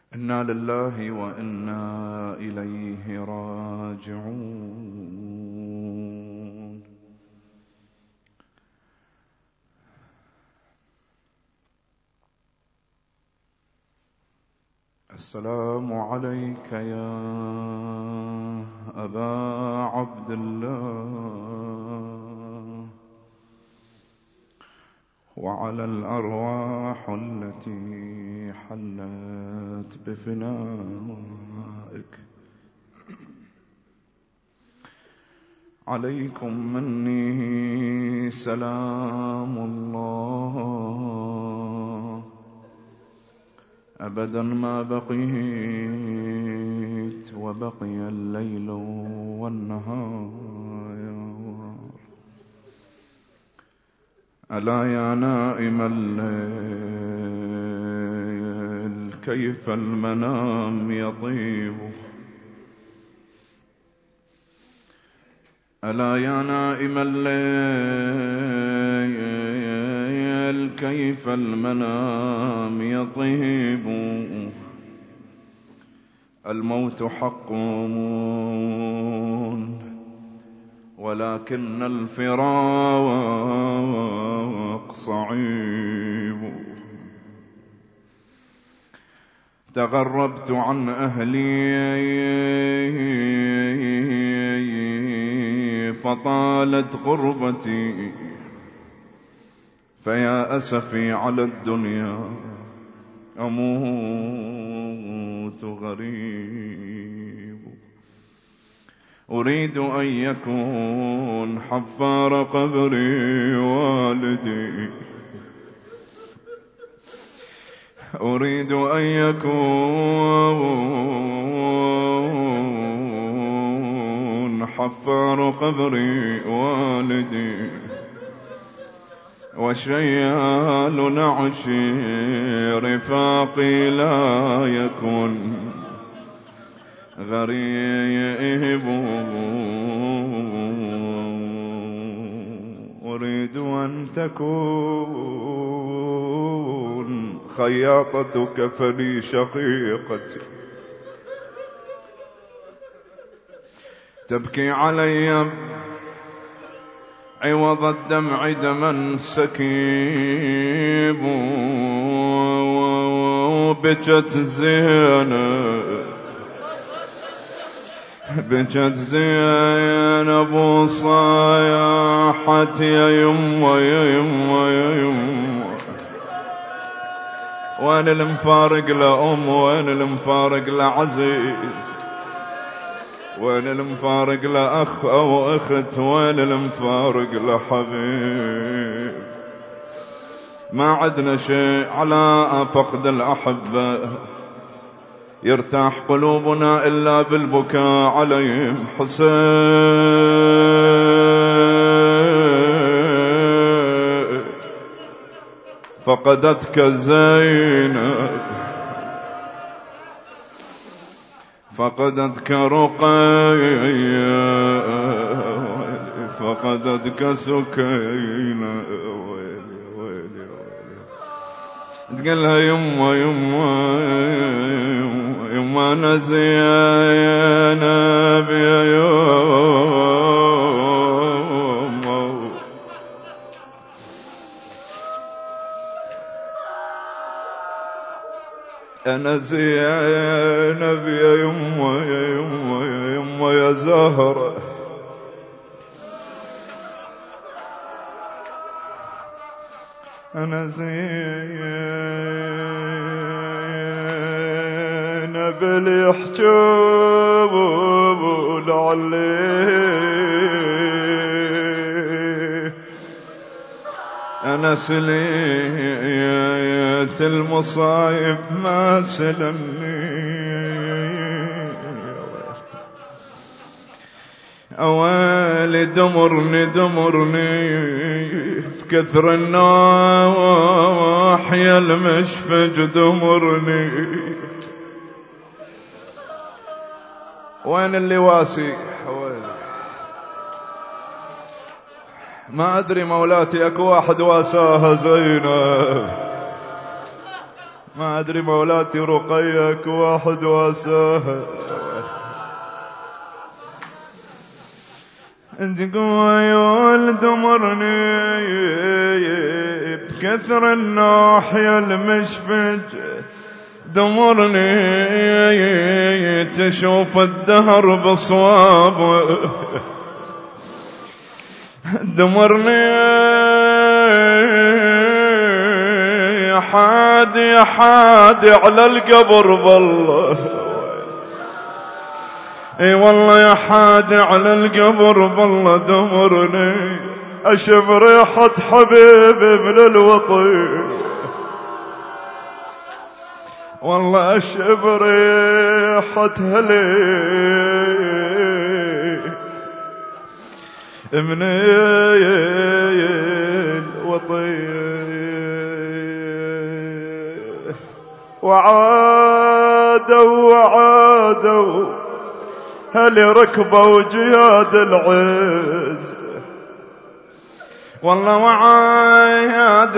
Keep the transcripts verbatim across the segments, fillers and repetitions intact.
إنا لله وإنا إليه راجعون. السلام عليك يا أبا عبد الله، وعلى الأرواح التي حلت بفنائك. عليكم مني سلام الله أبدا ما بقيت وبقي الليل والنهار. ألا يا نائم الليل كيف المنام يطيب، ألا يا نائم الليل كيف المنام يطيب. الموت حق ولكن الفراق صعيب. تغربت عن أهلي فطالت غربتي، فيا أسفي على الدنيا أموت غريب. أريد أن يكون حفار قبري والدي، أريد أن يكون حفار قبري والدي، وشيال نعشي رفاقي لا يكن غريب. أريد أن تكون خياطة كفني شقيقتي، تبكي علي عوض الدمع دما سكيب. بكت زينب بكت زينب وصايحت يا يمه يا يمه يا يمه، وين المفارق لأم، وين المفارق لعزيز، وين المفارق لأخ أو أخت، وين المفارق لحبيب. ما عدنا شيء على فقد الأحبة يرتاح قلوبنا إلا بالبكاء عليهم. حسين فقدتك زينب، فقدتك رقية، فقدتك سكينة. ويلي ويلي ويلي. تقلها يما يما يما أنا زينب يا يما، أنا زينب يا يما يا يما يا يما يا زهرة. أنا زينب اللي يحجب لعلي، أنا سليت المصايب ما سلمني. أويلي دمرني دمرني بكثر النواح يا المشفج دمرني. وين اللي واسي حوالي؟ ما أدري مولاتي أكو واحد واساها زينب، ما أدري مولاتي رقيك واحد واساها انت قوي ولد مرني بكثر الناحية المشفج دمرني تشوف الدهر بصواب دمرني حادي حادي على القبر بالله اي والله يا حادي على القبر بالله دمرني اشم ريحة حبيبي من الوطي والله اشم ريحة هلي من الوطي وعادوا وعادوا هل ركبوا جياد العز والله وعاد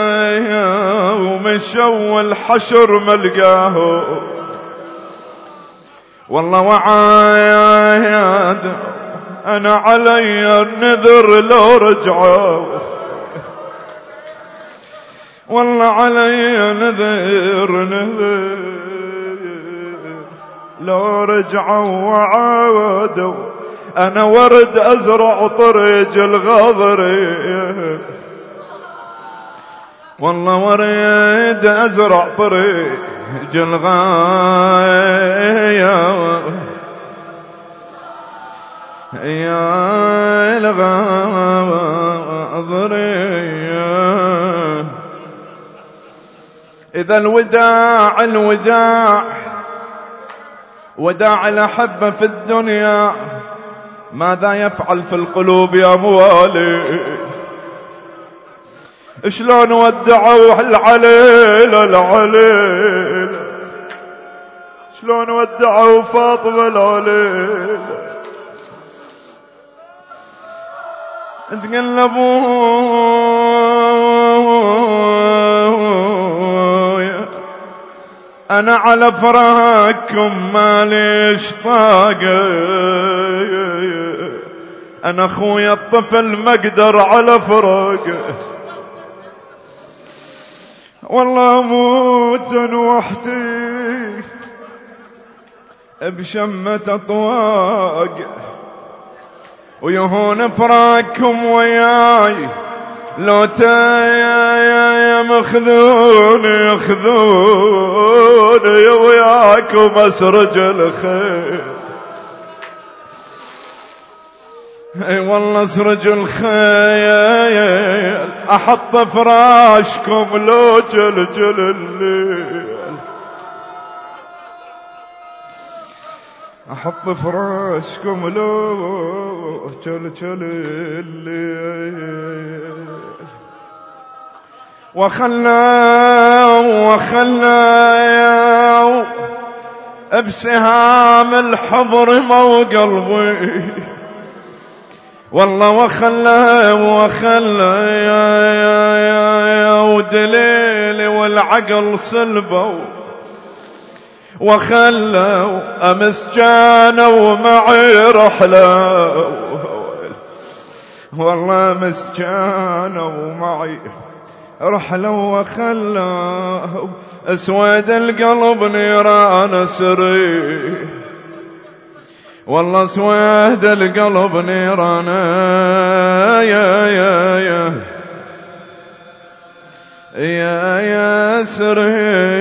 ومشوا الحشر ملقاه والله وعاد أنا علي النذر لو رجعوا والله علي نذر نذر لو رجعوا وعادوا أنا ورد أزرع طريق الغاضر والله ورد أزرع طريق الغاية يا الغاضر إذا الوداع الوداع وداع الأحبة في الدنيا ماذا يفعل في القلوب يا موالي شلون ودعوا العليل العليل شلون ودعوا فاطمة العليل تقلبوا أنا على فراقكم ماليش طاقة أنا أخويا الطفل ما أقدر على فراقه والله موت وحدي بشمة أطواق ويهون فراقكم وياي لو تايا مخذون يخذون وياكم أسرج الخير اي والله اسرج الخيل احط فراشكم لو جلجل الليل احط فراشكم لو جلجل الليل وخلوا وخلوا بسهام الحضر مو قلبي والله وخلى وخلى يا يا يا ودليلي والعقل سلبوا وخلوا أمس جانوا معي رحلة والله أمس جانوا معي رحلة وخلوا أسود القلب نيران سري والله سواد القلب نيرانا يا يا يا يا يا سري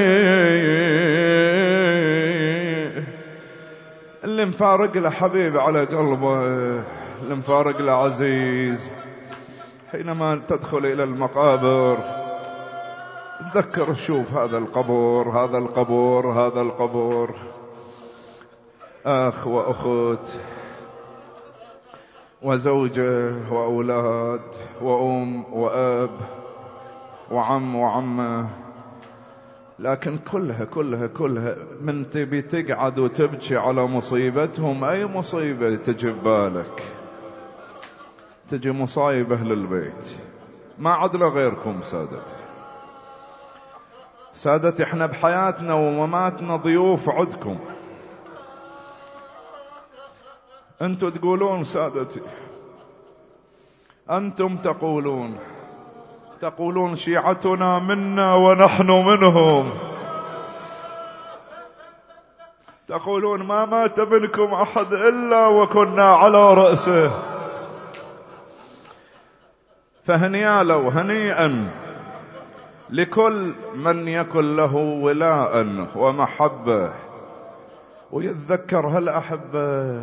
اللي مفارق له حبيب على قلبه اللي مفارق له عزيز حينما تدخل إلى المقابر تذكر شوف هذا القبور هذا القبور هذا القبور أخ وأخت وزوجة وأولاد وأم وأب وعم وعمة لكن كلها كلها كلها من تبي تقعد وتبكي على مصيبتهم أي مصيبة تجي ببالك تجي مصايب أهل البيت ما عدل غيركم سادتي سادتي احنا بحياتنا ومماتنا ضيوف عدكم. انتم تقولون سادتي، انتم تقولون تقولون شيعتنا منا ونحن منهم، تقولون ما مات منكم أحد إلا وكنا على رأسه. فهنيا لو هنيئا لكل من يكن له ولاء ومحبة ويتذكر هالأحبة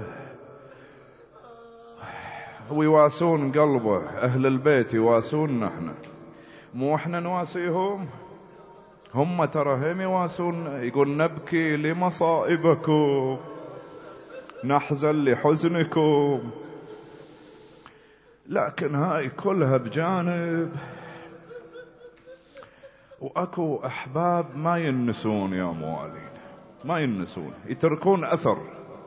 ويواسون قلبه. أهل البيت يواسوننا احنا، مو احنا نواسيهم. هم ترى هم يواسون. يقول نبكي لمصائبكم نحزن لحزنكم. لكن هاي كلها بجانب، واكو احباب ما ينسون يا موالين، ما ينسون، يتركون اثر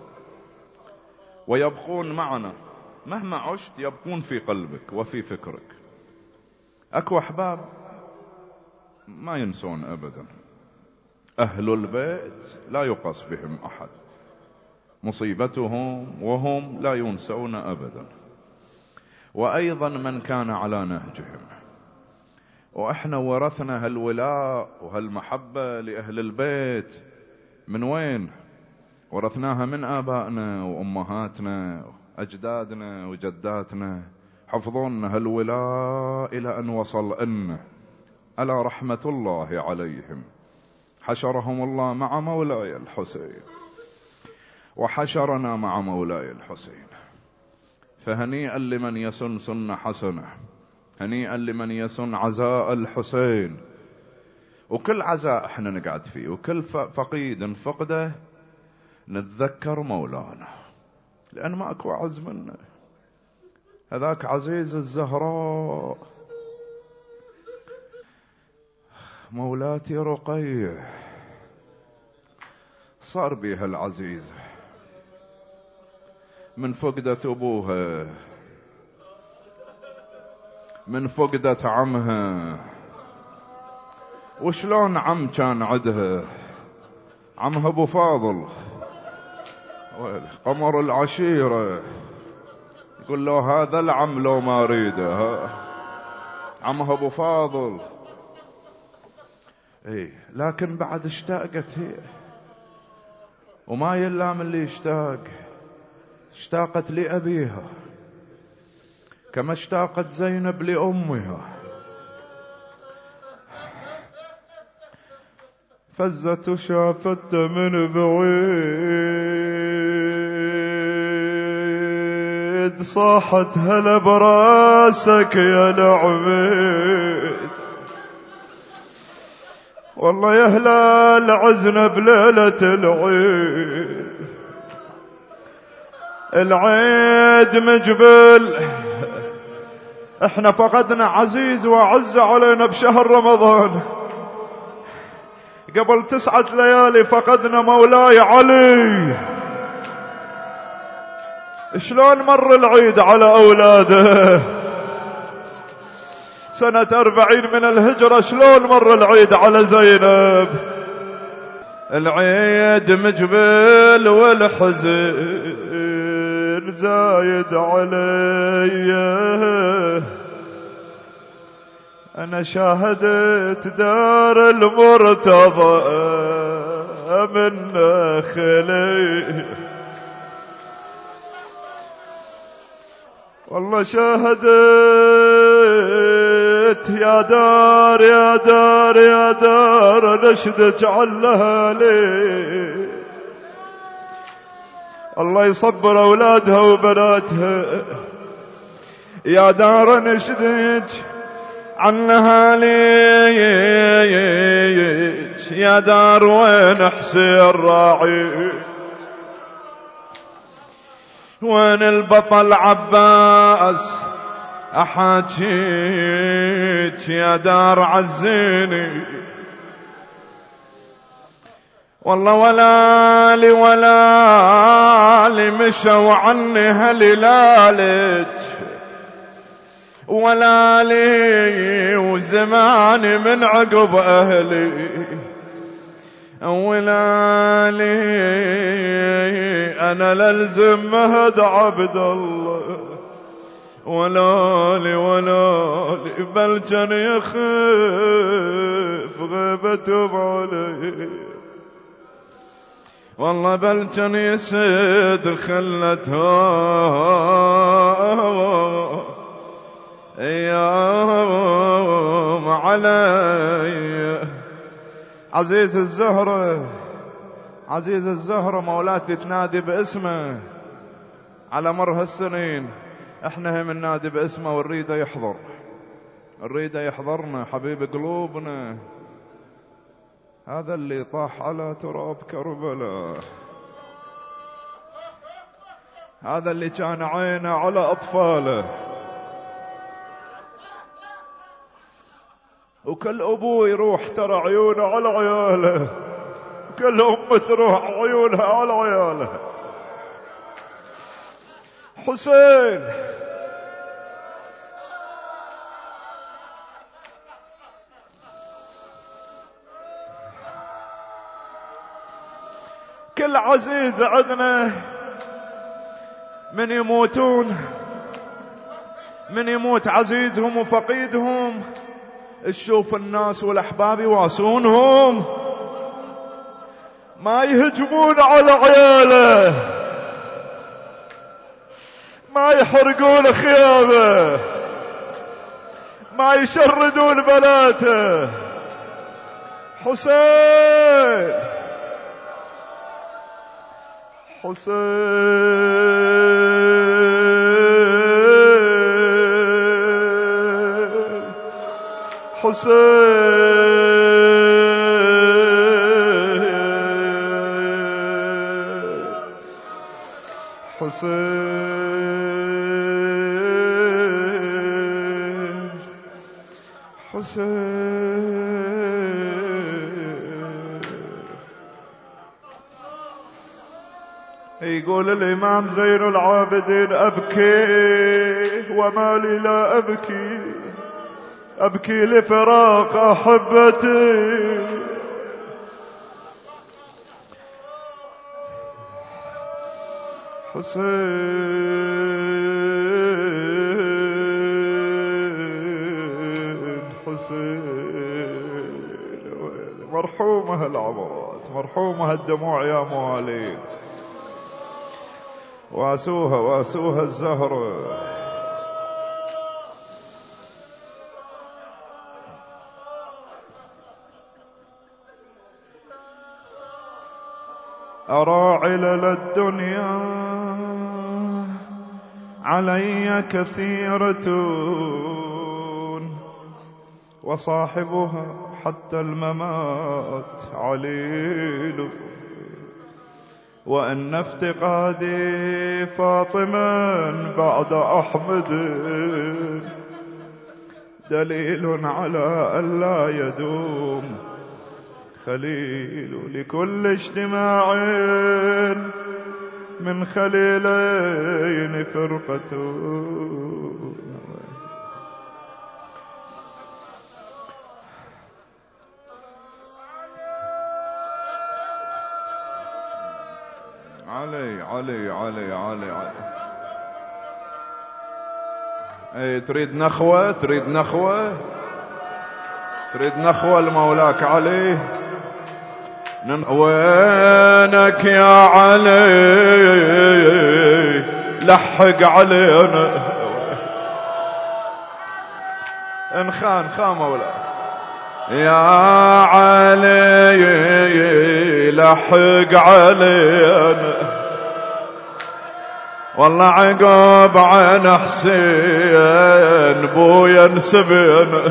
ويبقون معنا مهما عشت، يبقون في قلبك وفي فكرك. اكو احباب ما ينسون ابدا. اهل البيت لا يقاس بهم احد، مصيبتهم وهم لا ينسون ابدا. وايضا من كان على نهجهم. واحنا ورثنا هالولاء وهالمحبة لاهل البيت من وين؟ ورثناها من ابائنا وامهاتنا واجدادنا وجداتنا، حفظونا هالولاء الى ان وصل لنا. ألا رحمة الله عليهم. حشرهم الله مع مولاي الحسين وحشرنا مع مولاي الحسين. فهنيئا لمن يسن سنة حسنة، هنيئا لمن يسن عزاء الحسين. وكل عزاء احنا نقعد فيه، وكل فقيد فقده نتذكر مولانا، لأن ما اكو عز منه. هذاك عزيز الزهراء مولاتي رقية، صار بيها العزيزة من فقدة أبوها، من فقدة عمها. وشلون عم كان عدها؟ عمها أبو فاضل قمر العشيرة، يقول له هذا العم لو ما ريده. عمها أبو فاضل. ايه لكن بعد اشتاقت هي، وما يلام اللي اشتاق. اشتاقت لأبيها كما اشتاقت زينب لأمها. فزت وشافت من بعيد، صاحت هلا براسك يا العميد. والله يا هلال عزنا بليلة العيد، العيد مجبل. احنا فقدنا عزيز وعز علينا بشهر رمضان. قبل تسعة ليالي فقدنا مولاي علي. شلون مر العيد على اولاده؟ سنة أربعين من الهجرة شلون مر العيد على زينب؟ العيد مجبل والحزن زايد علي. أنا شاهدت دار المرتضى من نخلي، والله شاهدت يا دار يا دار يا دار نشدك علها لي. الله يصبر أولادها وبناتها. يا دار نشدك عنها ليك، يا دار وين حسين راعي؟ وين البطل عباس أحاجيك؟ يا دار عزيني. والله ولا لي ولا لي مشوا عني هلالك، ولا لي وزماني من عقب أهلي. ولالي أنا للزم مهد عبد الله ولالي ولالي بل كان يخف غيبته بعلي والله بل كان يسد خلتها ايام علي. عزيز الزهرة عزيز الزهرة مولاتي تنادي باسمه على مر هالسنين، احنا هم ننادي باسمه ونريده يحضر، نريده يحضرنا حبيب قلوبنا. هذا اللي طاح على تراب كربلاء، هذا اللي كان عينه على أطفاله، وكل أبو يروح ترى عيونه على عياله، وكل أم تروح عيونها على عياله. حسين كل عزيز عندنا من يموتون، من يموت عزيزهم وفقيدهم تشوف الناس والأحباب يواسونهم، ما يهجمون على عياله، ما يحرقون خيامه، ما يشردون بناته. حسين حسين حسين حسين حسين. يقول الإمام زين العابدين أبكي وما لي لا أبكي، أبكي لفراق أحبتي. حسين حسين مرحومة العبرات، مرحومة الدموع يا موالين، واسوها واسوها الزهرة. أرى علل الدنيا علي كثيرة، وصاحبها حتى الممات عليل، وأن افتقادي فاطما بعد أحمد دليل على أن لا يدوم خليل. لكل اجتماع من خليلين فرقة. علي علي علي علي علي. اي تريد نخوة، تريد نخوة، تريد نخوة لمولاك علي. وينك يا علي لحق علينا، ان خان خان مولاك يا علي لحق علينا. والله عقب عن حسين بويا نسبينا،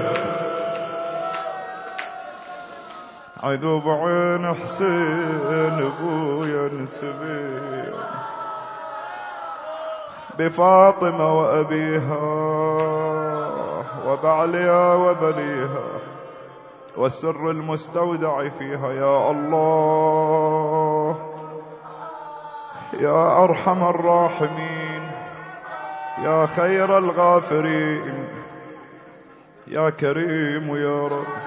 عقب عن حسين بويا نسبينا. بفاطمة وأبيها وبعليها وبنيها والسر المستودع فيها. يا الله يا أرحم الراحمين، يا خير الغافرين، يا كريم يا رب.